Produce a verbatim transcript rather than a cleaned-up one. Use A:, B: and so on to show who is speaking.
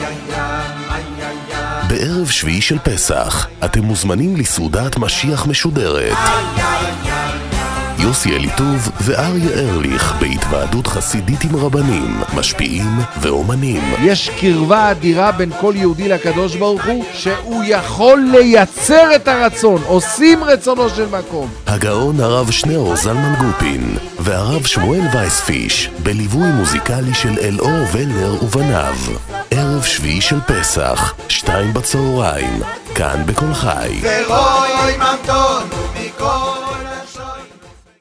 A: בערב שביעי של פסח אתם מוזמנים לסעודת משיח משודרת. יוסי אליטוב ואריה ארליך בהתוועדות חסידית עם רבנים, משפיעים ואומנים.
B: יש קרבה אדירה בין כל יהודי לקדוש ברוך הוא, שהוא יכול לייצר את הרצון, עושים רצונו של מקום.
A: הגאון הרב שניאור זלמן גופין והרב שמואל וייספיש בליווי מוזיקלי של אלאור ולר ובניו. ערב שביעי של פסח, שתיים בצהריים, כאן בכל חי.
C: ורוי ממתון ומכל